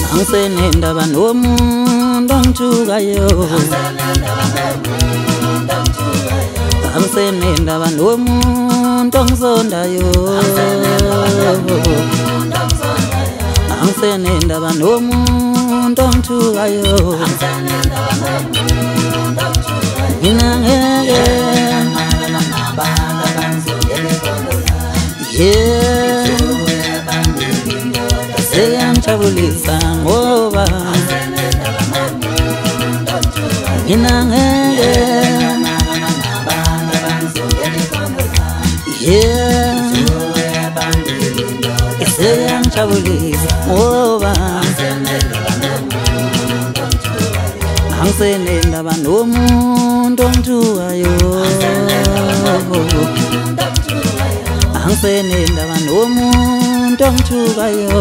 Angisenendaba nomuntu ongijukayo, angisenendaba nomuntu ongisondayo, angisenendaba nomuntu ongijukayo. Mina ngeke seyangijabulisa ngoba mina ngeke seyangijabulisa ngoba angisenendaba nomuntu ongijukayo, angisenendaba nomuntu ongijukayo.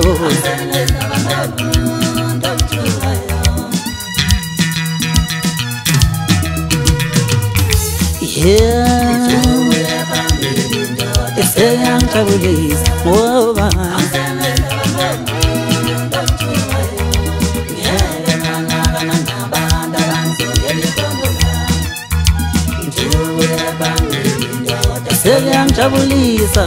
Seyangijabulisa ngoba seyangijabulisa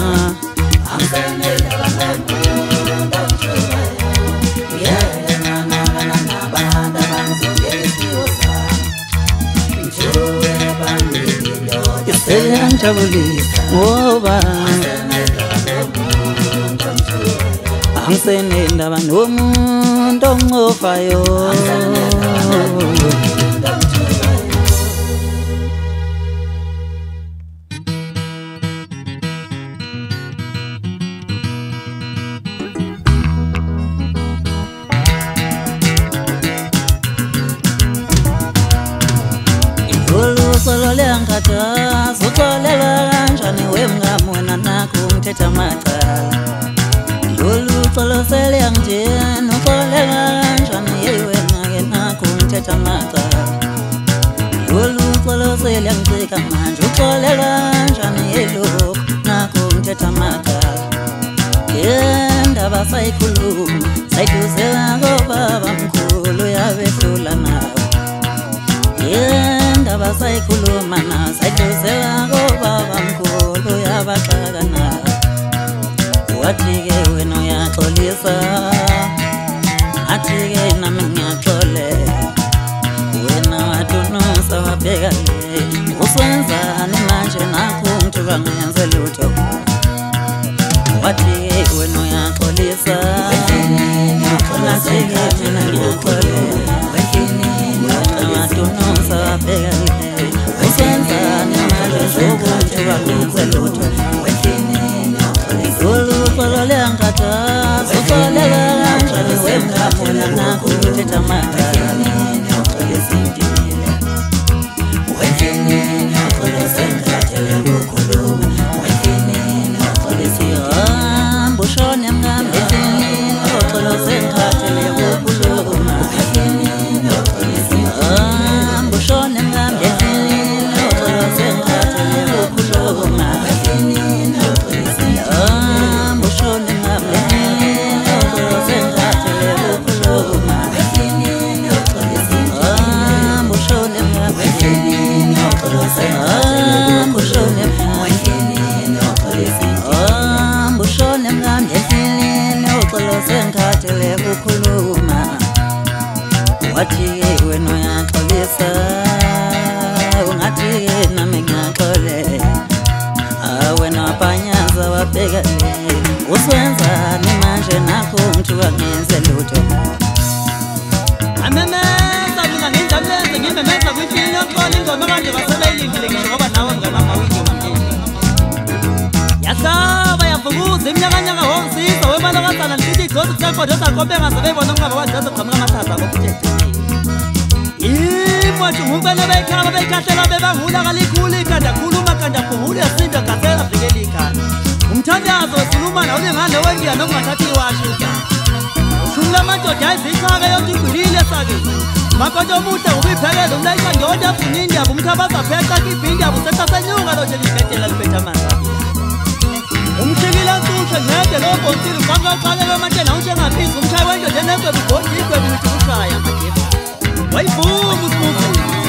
seyangijabulisa ngoba angisenendaba nomuntu ongicofayo. Solo leangkata sokolela kanjani wemngamona nakho ngithetha amacala. Lolu solo seleangjen ukolela kanjani wena ke nakho ngithetha amacala. Lolu solo seleangcika manje ukolela kanjani lokho nakho ngithetha amacala. Yendaba sayikhuluma sayiduzela ngobaba mkhulu yabehlula nawe. Yendaba sayikhuluma na sayiduzela ngobaba mkhulu yabaxaka nawe. Wathi-ke wena uyaxolisa, athi-ke nami ngiyaxolela. Wena wadunusa wabheka le, uswenzani manje nakho ngithuka ngenze lutho. Wathi-ke wena uyaxolisa, athi-ke mina ngiyaxolela. Wadunusa wabheka le, uswenzani manje nakho ngithuka ngenze lutho. Solo leangkata sokolela kanjani wemngamona nakho ngithetha amacala. Hamba ushone mngami endleleni, uxolo sengikhathele ukukhuluma. Hamba ushone mngami endleleni, uxolo sengikhathele ukukhuluma. Sengikhathele ukukhuluma. Wathi-ke wena uyaxolisa, ungathi-ke nami ngiyaxolela. Wena wabhanyaza wabheka le, uswenzani manje nakho ngithuka ngenze lutho. Amemeza mina nginjabuleze ngimemeza kwinhlini yokuxola ingoma kanje basebeyilindile ngisho ngoba nawe mnganami awuyiduma mnini. Yasaba yavukuza iminyakanyaka womsiza wemalokazana ngithi igcozi kuseqodo saqobe engasebeyibona ngingaba wazazi qhamuka amathatha ngokuthethe. Imosho ngubene beyikhaba beyikhahlela bebangula kalikhulu ikhanda khuluma kanda phungula yasinda gasela fikela ikhanda. Umthandazo wekhulumana ulingane wendiya nokungathathi iwashi igama. Ushumula amadoda ayizichaka yonke igwilile sakini. Makonto omuhle ubiphekela umlayisha ndoda afuna indiyaba umkhabaza pheca kibhindi yabo setasenyunga lo nje libhedela libetha amanzi. Umshikila nsuku ukuthi ngede lo bonsile ngifanga uqale lo manje nawo njengaphiza umshayi wento njenezwe bugodi igwebu lithi ushaya majefa wayivuma usibuku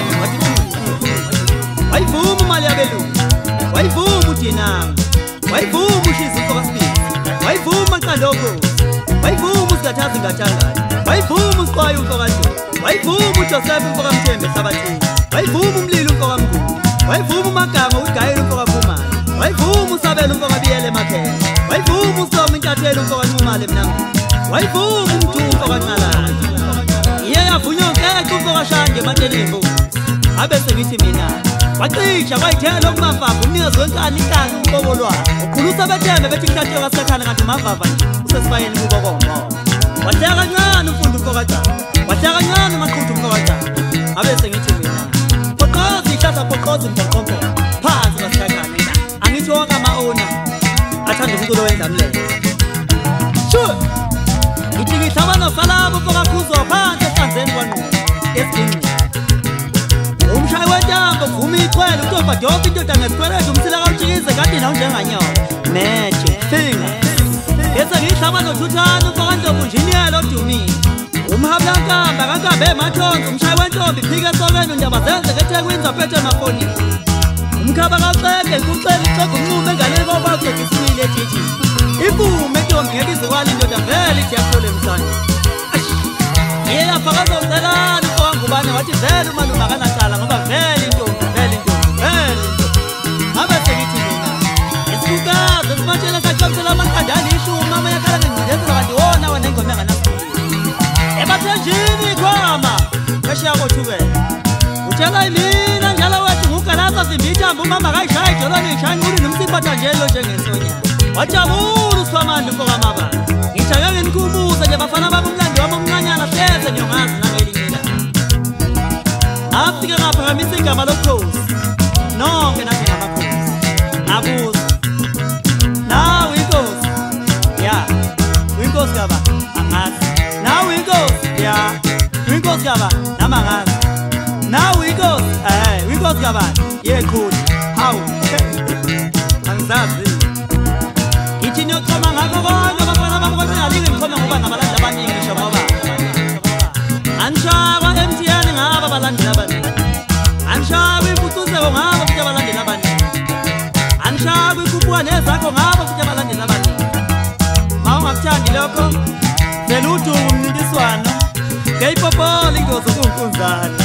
wayivuma imali yabelungu wayivuma udinama wayivuma ushiza umfoka sibili wayivuma qandoko wayivuma usikathazi ngathangani wayivuma usiqwayo umfoka nto wayivuma uJoseph umfoka Mthembe Hlabathini wayivuma umlilo umfoka Mnguni wayivuma uMaganga uGayela umfoka Vumani wayivuma usabela umfoka Biyele Makhele wayivuma uSoma intathelo umfoka Nxumalo eMnangweni wayivuma umDumo umfoka Nqalana iye yavunywa nkeke umfoka Shanje eMatshenimbo abese ngithi mina wacisha kwayithela okumafafa umnikazi wenkani inkani umkobolwayo ukhulusa bethembe bethi kuhlathiwe kasekhana kanti umavava nje usesibayeni kubo komo wahleka kancane umfundi umfoka Caba wahleka kancane umaqhuthu umfoka Caba abese ngithi mina poqoza ihlahla poqoza umfoqompo phansi kasekhana angithi wonke ama-ona athanda umculo wendlamlelo sure ngithi ngihlaba nosalabo umfoka Khuzwa phansi ehlanzeni kwanqoba esigingqini umshayi wentambo vuma iqwele uTofadofa indoda ngesikweletu umsila kawutshikize kade nawo njenganyoka magic finger bese ngihlaba nothuthana umfoka Ntombo Njiniyela odumile umhabulankamba kankamba emathonzi umshayi wentombi iphike esokeni undaba zenze eThekwini zaphethe emafonini umkhaba kacenge kucela ixega unqume enganeni kobaqeda isimile ejiji ibume entombi ngeke izokwala indoda vele ithi yahlole emhlanje iye yafaka zocelana umfoka Ngubane wathi vele umalume akanacala ngoba vele intombi ngabe sengithi mina isikukazi esimatshela saqoqela amaqanda alishumi amanye akhala ngengcindezelo kanti wona wena ingoma enganasibili ebathenjini ikhwama phesheya kothukela utshela imina njalo wethu ngugalasa simbithambo umama kayishaya idolwane ishaya inquli nomsiphatha njelo njengesonyana wajabula usikhwamanda umfoka Mabala ngijake ngenikhumbuze nje bafana bami umlando wami omncanyana hleze nyongazi nangelinye afike ngaphakamisa igama lokhozi nonke nathi ngamakhozi nakuza nawe inkosi ya uyinkosi kaba angazi nawe inkosi ya uyinkosi kaba nama angazi nawe inkosi uyinkosi kaba yekhulu hawu angizazi ngithi niyochoma ngakho konke abafana bami kodwa ngingalinge ngichome ngoba nabalandeli abaningi ngisho ngoba anshakwa MTN ngaba abalandeli abaningi anshakwa impucuzeko ngaba futhi abalandeli abaningi anshakwa ikhuphuka nezakho ngaba futhi abalandeli abaningi ma ungakuthandi lokho vele udumo umncintiswano ngeyipopola ingozi kunkunzane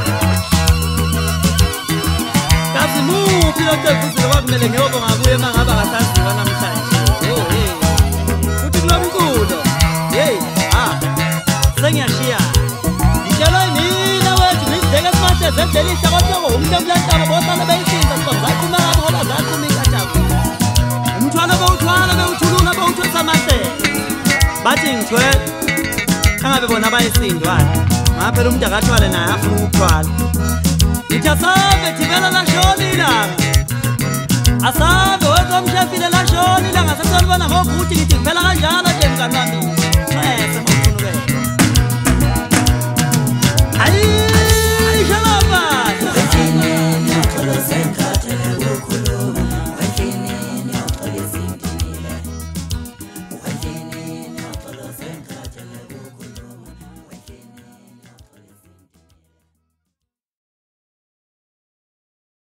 kazi muphi lokho efuzile kwakumele ngiyobonga kuye uma ngaba akasaziwa namhlanje futhi kulo mkulo yeyi sengiyashiya ngitshelwe yimina wethu ngizidleke simahle zedelihla kodwa umhle kulentaba bosala beyisinza sibazakhuma ngabo ngoba zakhuma ikathaku umthwalo bewuthwala bewuthulula bewuthwesa amahlelo bathi ngithwele angabe bona bayisindwana ngaphela umuntu akathwale naye afuna ukuthwala ngithi asabe thibela lashona ilanga asabe wekomshefile lashona ilanga sesolibona ngokuthi ngithi kuphela kanjalo nje mngani wami nxese ngokuthunukela ayi shalaba Wetine,